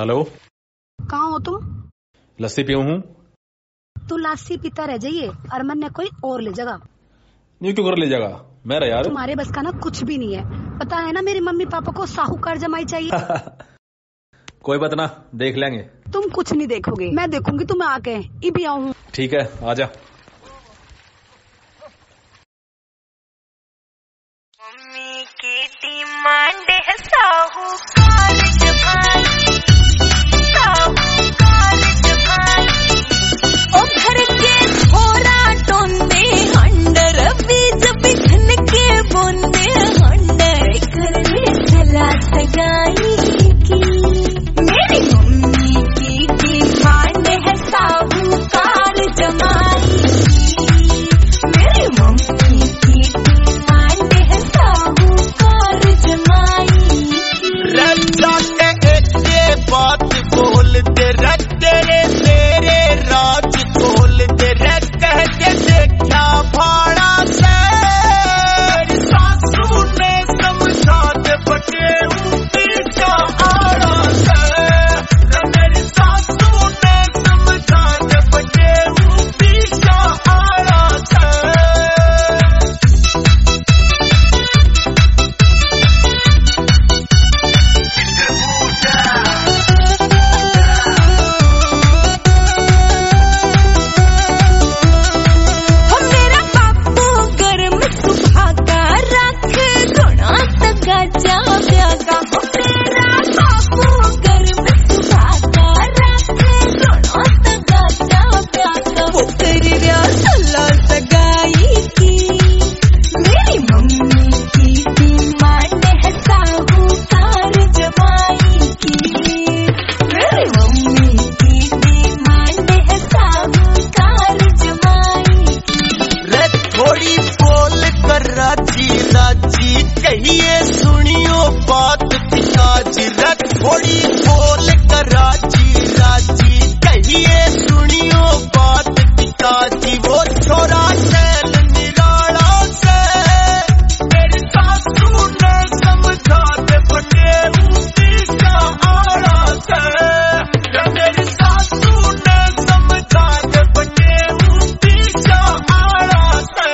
Hello, कहाँ हो तुम? लस्सी पीऊं हूँ। तू लस्सी पीता रह जाइए, अरमन ने कोई और ले जाएगा। ये क्यों कर ले जाएगा? मेरा यार तुम्हारे बस का ना कुछ भी नहीं है। पता है ना मेरी मम्मी पापा को साहूकार जमाई चाहिए। कोई बात ना, देख लेंगे। तुम कुछ नहीं देखोगे, मैं देखूंगी तुम्हें आके। ई भी आऊँ। ठीक है, आजा। मम्मी की डिमांड है साहूकार जमाई, साहूकार जमाई। ओ घर के छोरा टोंदे हंडर, बीज बिखन के बोंदे हंडर, करने चला सगाई की। मेरी मम्मी की डिमांड है साहूकार जमाई, मेरी मम्मी की डिमांड है साहूकार जमाई। रज्जा के एक बात बोलते रखते तेरे राज खोलते रख कह के देखा भाड़ा से। मेरी सासू ने समझा दे बटे पीछा आड़ा से। मेरी सासू ने समझा दे बटे पीछा आड़ा से। कहिए सुनियो बात पिताजी, रख थोड़ी बोल कर राजी राजी। कहिए सुनियो बात पिताजी, वो छोरा चैल निराला से। मेरी सासू ने समझा दे बटे पीछा आड़ा से। मेरी सासू ने समझा दे बटे पीछा आड़ा से।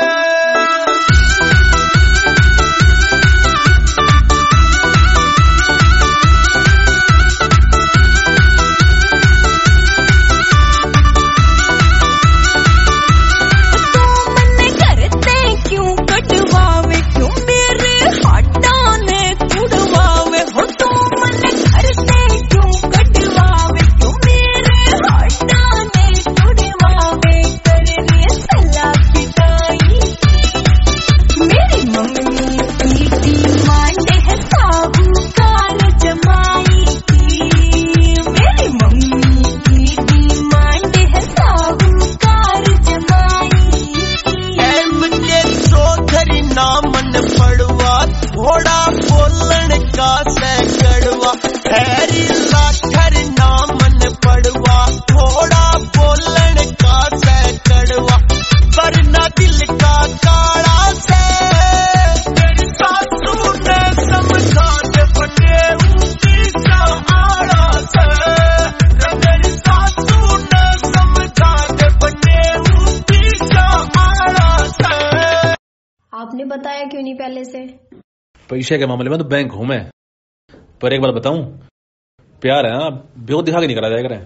घोड़ा बोलन का सैकड़वा, हैरी लाखर नामन पड़वा। घोड़ा बोलन का सैकड़वा, वरना दिल का काला से। मेरी सासू ने समझा दे बटे पीछा आड़ा से। मेरी सासू ने समझा दे बटे पीछा आड़ा से। आपने बताया क्यों नहीं पहले से? पैसे के मामले में तो बैंक हूं मैं, पर एक बात बताऊं, प्यार है ना, बेवकूफ दिखा के नहीं करा जाएगा।